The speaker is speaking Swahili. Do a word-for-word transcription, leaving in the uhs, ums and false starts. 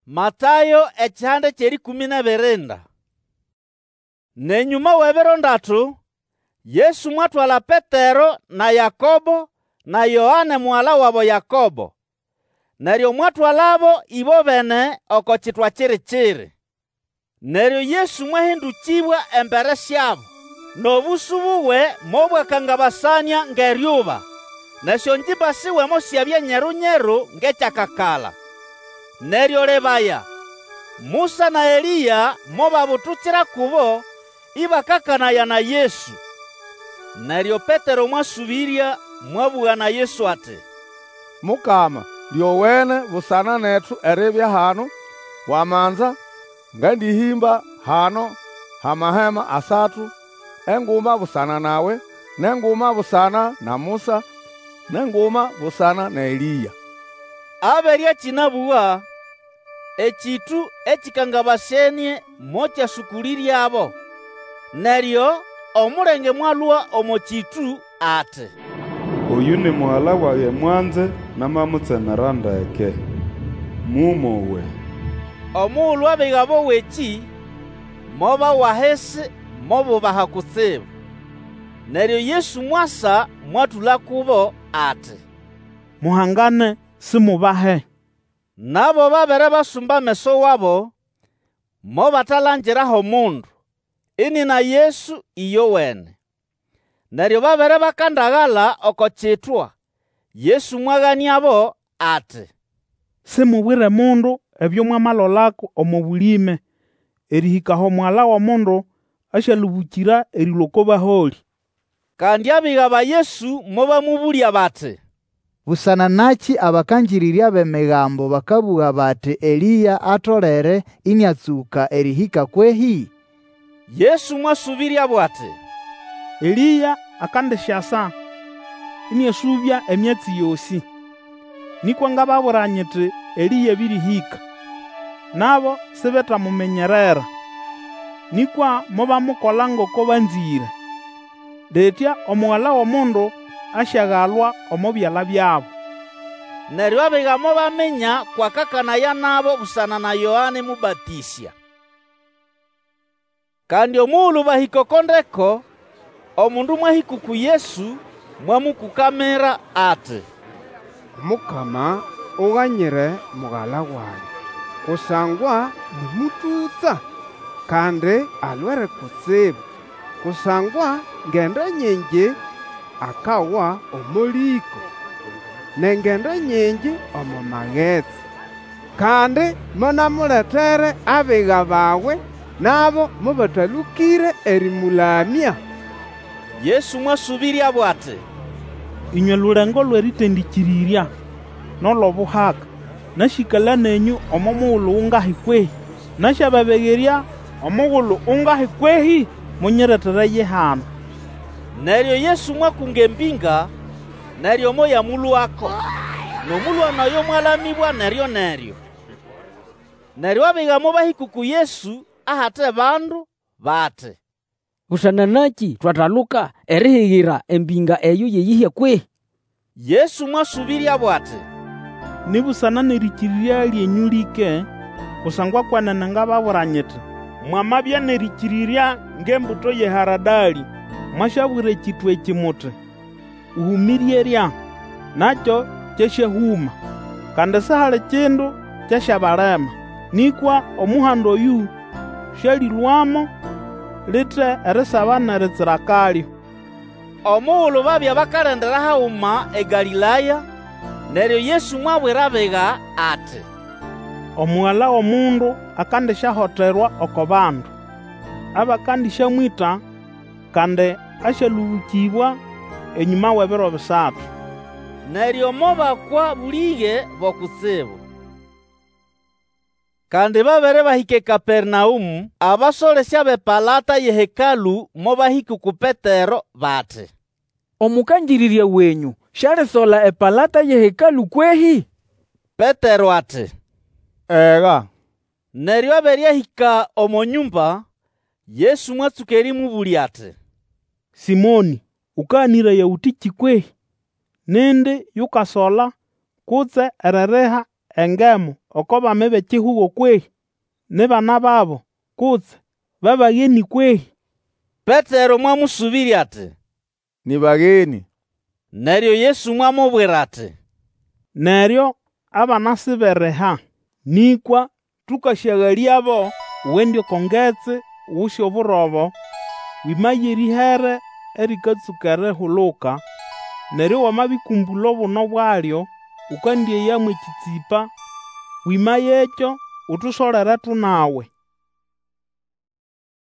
Matayo ekihande kyeri kumi na birinda. Nenyuma webiro ndatu, Yesu mwatwala Petero na Yakobo na Yohane muwala wabo Yakobo, neryo mwatwalabo ibo bene oko chitwa chiri-chiri. Neryo Yesu mwahindukibwa embere syabo, n'obusu buwe mobwakangabasania ng'eryuba, nesyo njimba siwe mosyabya nyeru-nyeru ng'ekyakakala. Neryo lebaya, Musa na Eliya mobabutukira kubo ibakakanaya na Yesu. Neryo Petero mwasubirya mwabugha na Yesu ati, Mukama, lyowene busana nethu eribya hano wamanza ngandihimba hano hamahema asatu, enguma busana nawe, nenguma busana na Musa, nenguma busana na Eliya. Aberya kinabuwa, ekitu ekikangabasenie mokyasukuliryabo. Neryo omulenge mwalwa omo kitu ati, Oyu ni muhala waye mwanze namamutsemera ndeke mumowe. Omuulu abigabo weki moba wahesi mobubaha kutsibu. Neryo Yesu mwasa mwatula kubo ati, Muhangane simubahe. Nabo babere basumba meso wabo mobatalangiraho mundu ini na Yesu iyo wene. Neryo babere bakandaghala oko chitwa, Yesu mwaganyabo ati, Simubwire mundu ebyo mwamalolako omu bulime, erihikaho mwala wa mundu ashalubukira eriloko baholi. Kandi abiga ba Yesu mobamubulya bati, Busana naki abakanjirirya b'emigambo bakabuha bati Eliya atolere inyatsuka erihika kwehi? Yesu mwasubirya bwati, Eliya akandesyasa inyasubya emyatsi yosi. Nikwa ngababuranyiti Eliya birihika, nabo sibetamumenyerera. Nikwa mobamukola ngoko banzire. Detya omuwala w'omundu asyaghalwa omu byala byabo. Neryo abiga mobamenya kwakakanaya nabo busana na Yohane Mubatisya. Kandi omuulu bahikokondeko, omundu mwahikuku Yesu mwamukukamira ati, Mukama ughanyire mughala wayi, kusangwa nimututsa kandi alwere kutsibu, kusangwa ngendo nyingi akawa omuliko nengendo nyingi omu magetsi, kandi munamuletere abiga bawe nabo mubatalukire erimulamya. Yesu mwasubirya bwati, Inywe lulengo lweritendikirirya nolobuhaka nashikala nenyu omu mughulu ungahi kwehi, nashababegerya omughulu ungahi kwehi, munyiretereye hano. Neryo Yesu mwakunga embinga, neryo moya mulwako, nomulwa nayo mwalamibwa neryo neryo. Neryo abiga mobahikuku Yesu ahate bandu bati, Busana naki twataluka erihigira embinga eyo yeyihya kwe? Yesu mwasubirya bwati, Nibusana nerikirirya lyenyu like, kusangwa kwanene ngababuranyiti mwamabya nerikirirya ng'embuto ye haradali, mwashabwire ekitu ekimuti, uhumiryerya nakyo kyesyahuma, kandi sihali kindu kyasyabalema. Nikwa omuhanda oyu syalilwamo lite erisaba neritsira kalyo. Omughulu babya bakalendera hauma e Galilaya, neryo Yesu mwabwira abiga ati, Omuwala w'omundu akandisyahoterwa oko bandu, abakandisyamwita kandi asyalubukibwa enyuma w'ebiro bisatu. Neryo mobakwa bulige bokutsibu. Kandi babere bahike Kapernaumu, abasolesya b'epalata y'ehekalu mobahikuku Petero bati, Omukanjirirya wenyu syalisola epalata y'ehekalu kwehi? Petero ati, Ega. Neryo aberyahika omo nyumba, Yesu mwatsuka erimubulya ati, Simoni, ukanira yauti kikwehi? Nindi yukasola kutse erereha engemo oko bame bekihugo kwehi, ne bana babo kutse babagheni kwehi? Petero mwamusubirya ati, Ni bagheni. Neryo Yesu mwamubwira ati, Neryo abana sibereha, nikwa tukasyaghaliabo uwendi okongetse wusya oburobo, wimaye erihere erikatsuka erihuluka, neryo wamabikumbula obuno bwalyo, ukandyeyamu ekitsipa, wimaye ekyo utusolere tunawe.